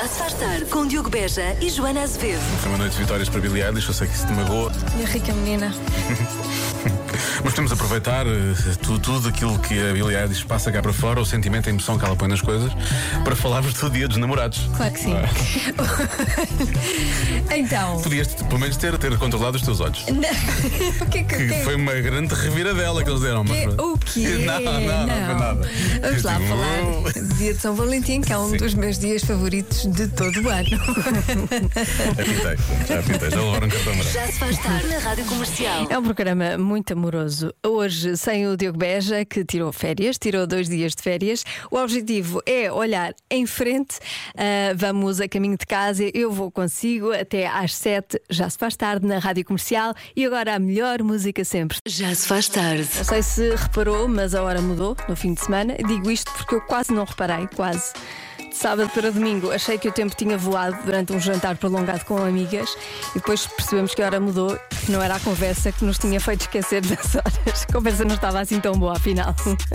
Já se faz tarde com Diogo Beja e Joana Azevedo. Foi uma noite de vitórias para Billie Eilish, eu sei que isso te magoa. E a rica menina. Mas podemos aproveitar tudo aquilo que a Billie Eilish passa cá para fora, o sentimento, a emoção que ela põe nas coisas, para falarmos do dia dos namorados. Claro que sim. Então. Podias pelo menos ter controlado os teus olhos. O que Foi uma grande reviradela que eles deram. O quê? Não, foi nada. Vamos lá falar do dia de São Valentim, que é um dos meus dias favoritos de todo o ano. Já pintei, já levaram cartão amarelo. Já se faz tarde na Rádio Comercial. É um programa muito amoroso. Hoje, sem o Diogo Beja, que tirou 2 dias de férias. O objetivo é olhar em frente. Vamos a caminho de casa. Eu vou consigo até às 7. Já se faz tarde na Rádio Comercial. E agora a melhor música sempre. Já se faz tarde. Não sei se reparou, mas a hora mudou no fim de semana. Digo isto porque eu quase não reparei, quase. De sábado para domingo achei que o tempo tinha voado durante um jantar prolongado com amigas e depois percebemos que a hora mudou, que não era a conversa que nos tinha feito esquecer das horas. A conversa não estava assim tão boa, afinal.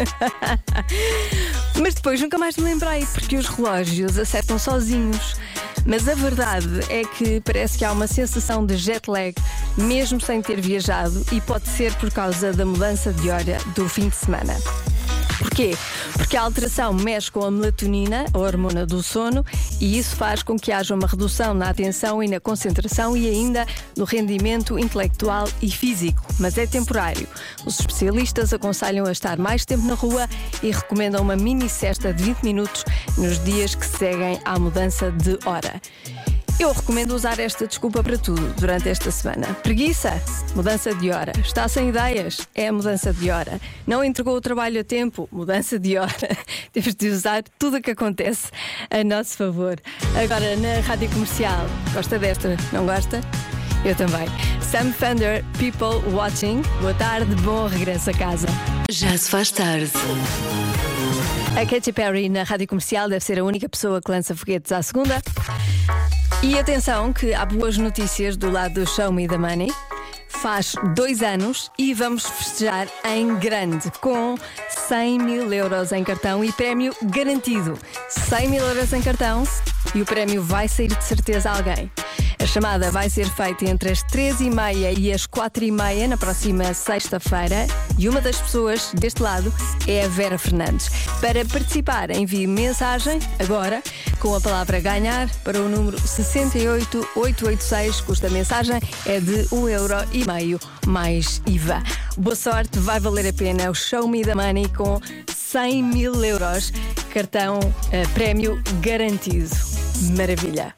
Mas depois nunca mais me lembrei, porque os relógios acertam sozinhos. Mas a verdade é que parece que há uma sensação de jet lag, mesmo sem ter viajado, e pode ser por causa da mudança de hora do fim de semana. Porquê? Porque a alteração mexe com a melatonina, a hormona do sono, e isso faz com que haja uma redução na atenção e na concentração e ainda no rendimento intelectual e físico. Mas é temporário. Os especialistas aconselham a estar mais tempo na rua e recomendam uma mini siesta de 20 minutos nos dias que seguem à mudança de hora. Eu recomendo usar esta desculpa para tudo durante esta semana. Preguiça? Mudança de hora. Está sem ideias? É a mudança de hora. Não entregou o trabalho a tempo? Mudança de hora. Temos de usar tudo o que acontece a nosso favor. Agora na Rádio Comercial. Gosta desta? Não gosta? Eu também. Sam Fender, People Watching. Boa tarde, bom regresso a casa. Já se faz tarde. A Katy Perry na Rádio Comercial deve ser a única pessoa que lança foguetes à segunda. E atenção que há boas notícias do lado do Show Me the Money. Faz 2 anos e vamos festejar em grande com 100 mil euros em cartão e prémio garantido. 100 mil euros em cartão e o prémio vai sair de certeza a alguém. A chamada vai ser feita entre as 3h30 e as 4h30 na próxima sexta-feira e uma das pessoas deste lado é a Vera Fernandes. Para participar, envie mensagem agora com a palavra ganhar para o número 68886. Custa a mensagem é de 1,5€ mais IVA. Boa sorte, vai valer a pena. O Show Me the Money com 100 mil euros. Cartão prémio garantido. Maravilha.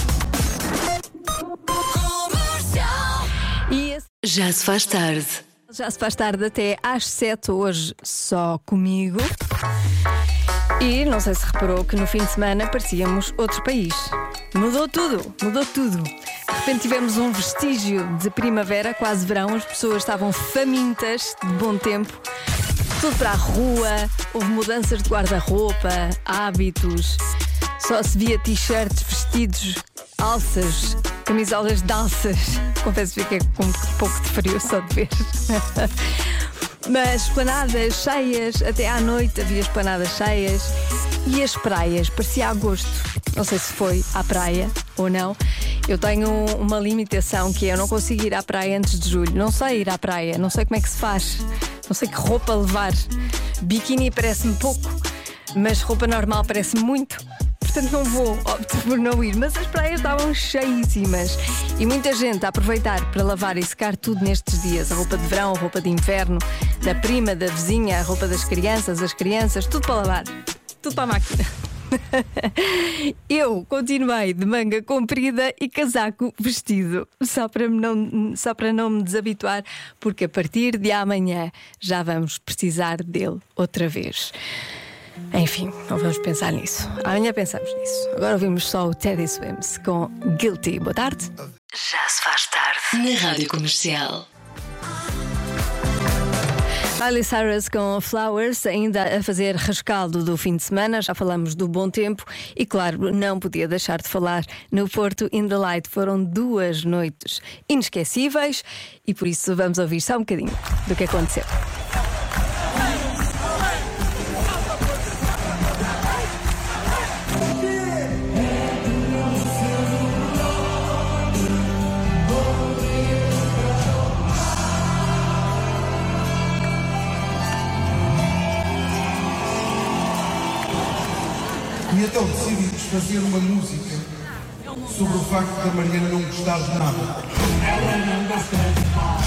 Já se faz tarde. Já se faz tarde até às 7, hoje só comigo. E não sei se reparou que no fim de semana parecíamos outro país. Mudou tudo, mudou tudo. De repente tivemos um vestígio de primavera, quase verão. As pessoas estavam famintas de bom tempo. Tudo para a rua, houve mudanças de guarda-roupa, hábitos. Só se via t-shirts, vestidos, alças, camisolas de alças. Confesso que fiquei com um pouco de frio só de ver. Mas esplanadas cheias, até à noite havia esplanadas cheias. E as praias, parecia agosto. Não sei se foi à praia ou não. Eu tenho uma limitação que é: eu não consigo ir à praia antes de julho. Não sei ir à praia, não sei como é que se faz. Não sei que roupa levar. Biquíni parece-me pouco, mas roupa normal parece-me muito. Portanto não vou, opto por não ir. Mas as praias estavam cheíssimas e muita gente a aproveitar para lavar e secar tudo nestes dias. A roupa de verão, a roupa de inverno, da prima, da vizinha, a roupa das crianças, as crianças, tudo para lavar, tudo para a máquina. Eu continuei de manga comprida e casaco vestido, só para não me desabituar, porque a partir de amanhã já vamos precisar dele outra vez. Enfim, não vamos pensar nisso. Amanhã pensamos nisso. Agora ouvimos só o Teddy Swims com Guilty. Boa tarde. Já se faz tarde na Rádio Comercial. Miley Cyrus com Flowers, ainda a fazer rescaldo do fim de semana. Já falamos do bom tempo e, claro, não podia deixar de falar no Porto in the Light. Foram 2 noites inesquecíveis e por isso vamos ouvir só um bocadinho do que aconteceu. E então decidimos fazer uma música sobre o facto da Mariana não gostar de nada. Ela não gosta de nada.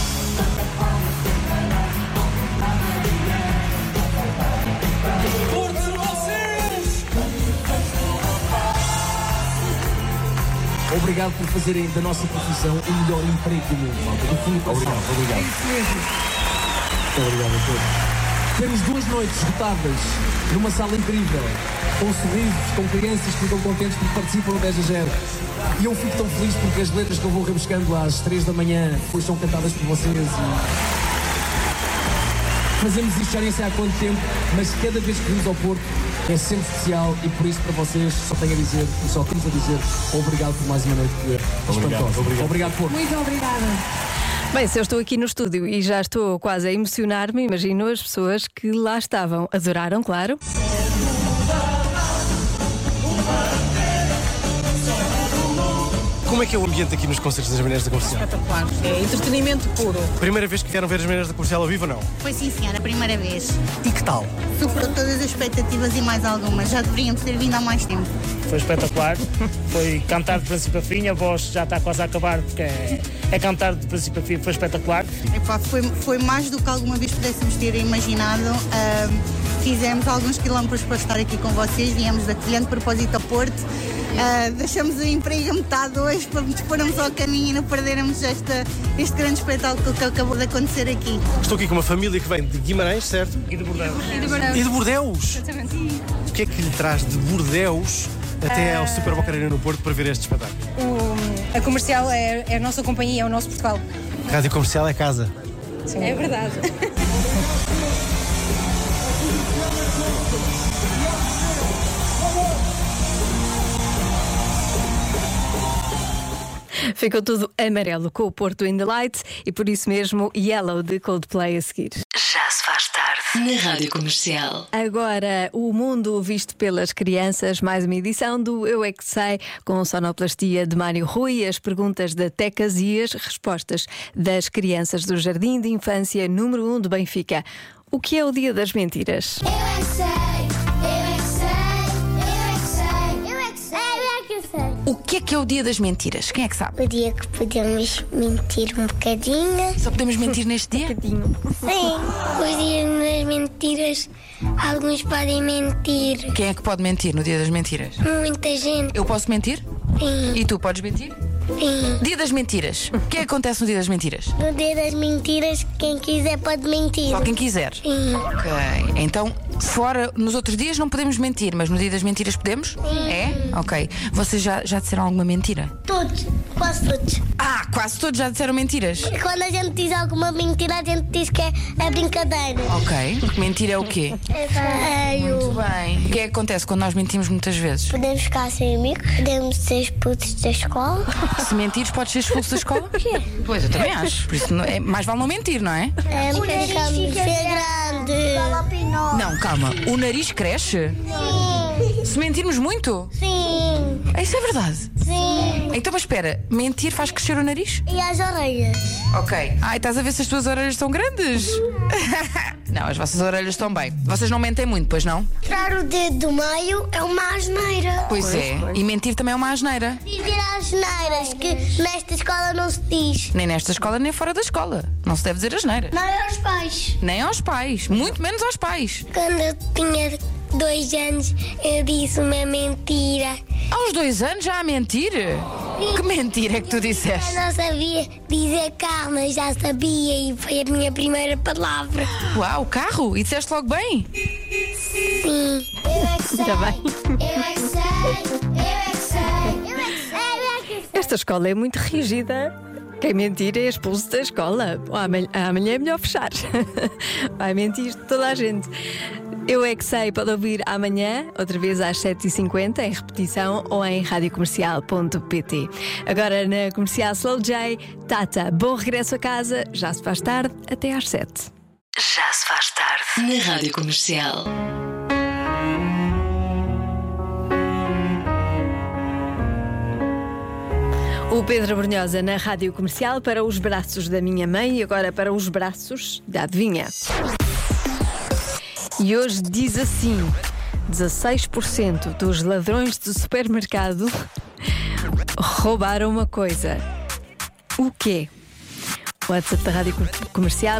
Obrigado por fazerem da nossa profissão o melhor emprego do mundo, malta. Do fundo do coração. Obrigado. É isso mesmo. Muito obrigado a todos. Temos 2 noites esgotadas numa sala incrível, com sorrisos, com crianças que ficam contentes porque participam no 10-0. E eu fico tão feliz porque as letras que eu vou rebuscando às 3 da manhã depois são cantadas por vocês. Fazemos isto já nem sei há quanto tempo, mas cada vez que vimos ao Porto é sempre especial e por isso para vocês só tenho a dizer, e só temos a dizer, obrigado por mais uma noite espantosa. Obrigado, Porto. Muito obrigada. Bem, se eu estou aqui no estúdio e já estou quase a emocionar-me, imagino as pessoas que lá estavam. Adoraram, claro. Como é que é o ambiente aqui nos concertos das Maneiras da Comercial? Espetacular. É entretenimento puro. Primeira vez que vieram ver as Maneiras da Comercial ao vivo ou não? Foi sim, senhora, a primeira vez. E que tal? Superou todas as expectativas e mais algumas. Já deveríamos ter vindo há mais tempo. Foi espetacular. Foi cantar de princípio a fim. A voz já está quase a acabar porque é cantar de princípio a fim. Foi espetacular. Epá, foi mais do que alguma vez pudéssemos ter imaginado. Fizemos alguns quilómetros para estar aqui com vocês. Viemos da Covilhã de propósito a Porto. Deixamos o emprego a metade hoje para nos pormos ao caminho e não perdermos este grande espetáculo que acabou de acontecer aqui. Estou aqui com uma família que vem de Guimarães, certo? E de Bordeaux. E de Bordeaux? Exatamente. O que é que lhe traz de Bordeaux até ao Super Boca Arena no Porto para ver este espetáculo? A Comercial é a nossa companhia, é o nosso Portugal. Rádio Comercial é casa. Sim. É verdade. Ficou tudo amarelo com o Porto in the Light e por isso mesmo Yellow de Coldplay a seguir. Já se faz tarde na Rádio Comercial. Agora, o mundo visto pelas crianças, mais uma edição do Eu É Que Sei, com sonoplastia de Mário Rui, as perguntas da Tecas e as respostas das crianças do Jardim de Infância número 1 de Benfica. O que é o Dia das Mentiras? Eu é que sei, eu é que sei, eu é que sei, eu é que sei, eu é que sei. O que é o Dia das Mentiras? Quem é que sabe? O dia que podemos mentir um bocadinho. Só podemos mentir neste dia? Sim, os dias das mentiras, alguns podem mentir. Quem é que pode mentir no Dia das Mentiras? Muita gente. Eu posso mentir? Sim. E tu podes mentir? Sim. Dia das Mentiras. O que é que acontece no Dia das Mentiras? No dia das mentiras, quem quiser pode mentir. Só quem quiser. Sim. Ok. Então, fora, nos outros dias não podemos mentir, mas no Dia das Mentiras podemos? Sim. É? Ok. Vocês já disseram alguma mentira? Todos, quase todos. Ah, quase todos já disseram mentiras. E quando a gente diz alguma mentira, a gente diz que é brincadeira. Ok. Mentira é o quê? É feio. Muito bem. O que é que acontece quando nós mentimos muitas vezes? Podemos ficar sem amigos, podemos ser expulsos da escola. Se mentires, podes ser expulso da escola? Porquê? Pois, eu também acho. Por isso, mais vale não mentir, não é? É porque ficamos ser grande. Não, calma. O nariz cresce? Sim. Se mentirmos muito? Sim. Isso é verdade. Sim. Então, mas espera, mentir faz crescer o nariz? E as orelhas? Ok. Ai, estás a ver se as tuas orelhas estão grandes? Não, as vossas orelhas estão bem. Vocês não mentem muito, pois não? Tirar o dedo do meio é uma asneira. Pois é. E mentir também é uma asneira. Dizer asneiras que nesta escola não se diz. Nem nesta escola, nem fora da escola. Não se deve dizer asneira. Não é aos pais. Nem aos pais. Muito menos aos pais. Quando eu tinha 2 anos, eu disse uma mentira. Aos 2 anos já a mentir? Que mentira é que tu disseste? Eu não sabia dizer carro, mas já sabia e foi a minha primeira palavra. Uau, carro? E disseste logo bem? Sim. Eu é que sei. Ainda bem. Eu é que sei. Eu é que sei. Eu é que sei. Eu é que sei. Esta escola é muito rígida. Quem mentir é expulso da escola. Amanhã é melhor fechar. Vai mentir toda a gente. Eu É Que Sei, pode ouvir amanhã, outra vez às 7h50, em repetição ou em radiocomercial.pt. Agora na Comercial Slow J, Tata, bom regresso a casa, já se faz tarde, até às 7. Já se faz tarde na Rádio Comercial. O Pedro Brunhosa na Rádio Comercial para os braços da minha mãe e agora para os braços da adivinha. E hoje diz assim: 16% dos ladrões de supermercado roubaram uma coisa. O quê? O WhatsApp da Rádio Comercial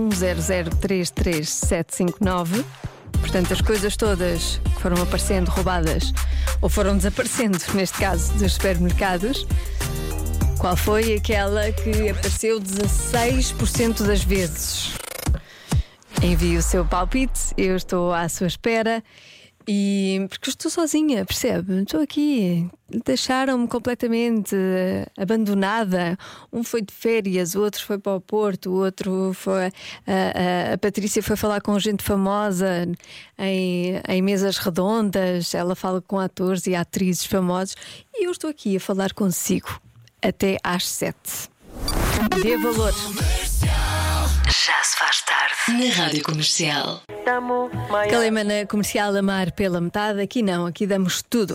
910033759. Portanto, as coisas todas que foram aparecendo roubadas ou foram desaparecendo, neste caso, dos supermercados. Qual foi aquela que apareceu 16% das vezes? Envie o seu palpite, eu estou à sua espera. E porque eu estou sozinha, percebe? Estou aqui, deixaram-me completamente abandonada. Um foi de férias, o outro foi para o Porto, o outro foi. A Patrícia foi falar com gente famosa em mesas redondas. Ela fala com atores e atrizes famosos. E eu estou aqui a falar consigo até às 7. Dê valor. Já se faz tarde na Rádio Comercial. Calema na Comercial, amar pela metade. Aqui não, aqui damos tudo.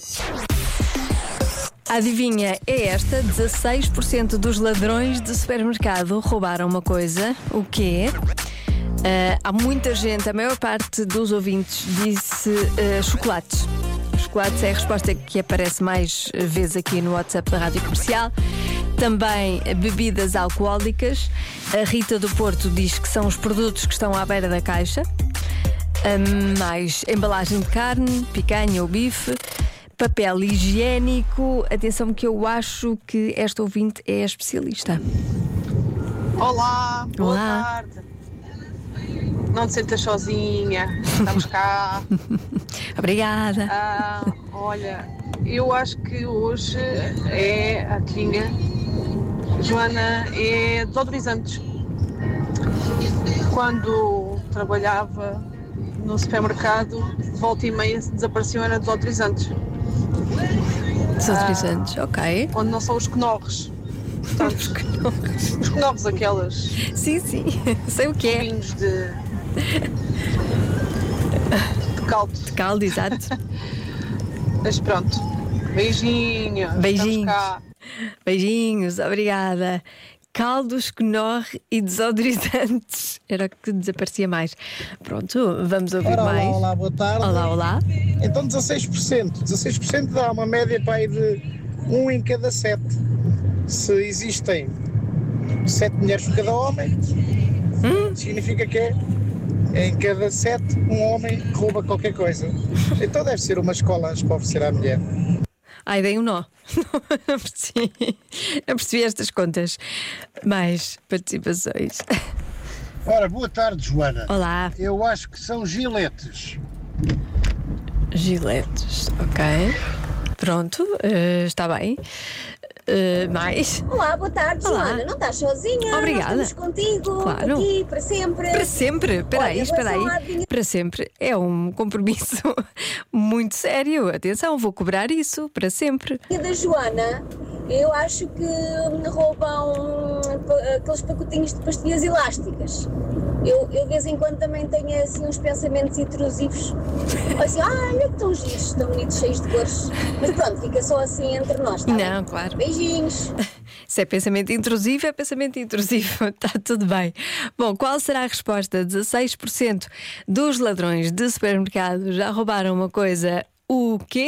A adivinha é esta: 16% dos ladrões de supermercado roubaram uma coisa. O quê? Há muita gente, a maior parte dos ouvintes disse chocolates. Chocolates é a resposta que aparece mais vezes aqui no WhatsApp da Rádio Comercial. Também bebidas alcoólicas. A Rita do Porto diz que são os produtos que estão à beira da caixa. Mais embalagem de carne, picanha ou bife, papel higiênico. Atenção que eu acho que esta ouvinte é a especialista. Olá, boa tarde. Não te sentas sozinha, estamos cá. Obrigada. Olha, eu acho que hoje é a adivinha, Joana, é desodorizantes. Quando trabalhava no supermercado, volta e meia desapareciam era desodorizantes. Desodorizantes, ok. Onde não são os Knorrs. Portanto, os Knorrs, aquelas. Sim, sei o que é. De caldo. De caldo, exato. Mas pronto. Beijinhos. Beijinhos, obrigada. Caldos, Knorr e desodorizantes. Era o que desaparecia mais. Pronto, vamos ouvir mais. Olá, boa tarde. Olá. Então 16%. 16% dá uma média para aí de 1 em cada 7. Se existem 7 mulheres por cada homem, significa que em cada 7 um homem rouba qualquer coisa. Então deve ser uma escola para oferecer à mulher. Ai, dei um nó. Não percebi estas contas. Mais participações. Ora, boa tarde, Joana. Olá. Eu acho que são giletes. Giletes, ok. Pronto, está bem. Mais? Olá, boa tarde, Olá. Joana. Não estás sozinha? Obrigada. Nós estamos contigo, Claro. aqui, para sempre. Para sempre? Espera aí. Olha, Para sempre é um compromisso muito sério. Atenção, vou cobrar isso para sempre. E da Joana, eu acho que me roubam aqueles pacotinhos de pastilhas elásticas. Eu de vez em quando também tenho assim uns pensamentos intrusivos. Assim, olha que tão giros, tão bonitos, cheios de cores. Mas pronto, fica só assim entre nós, tá? Não, claro. Beijinhos. Se é pensamento intrusivo, é pensamento intrusivo. Está tudo bem. Bom, qual será a resposta? 16% dos ladrões de supermercado já roubaram uma coisa. O quê?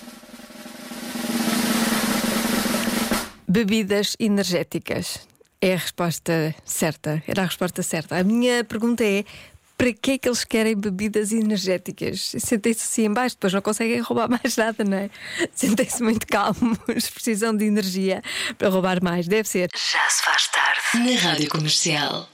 Bebidas energéticas. É a resposta certa. Era a resposta certa. A minha pergunta é: para que é que eles querem bebidas energéticas? Sentem-se assim em baixo, depois não conseguem roubar mais nada, não é? Sentem-se muito calmos, precisam de energia para roubar mais. Deve ser. Já se faz tarde na Rádio Comercial.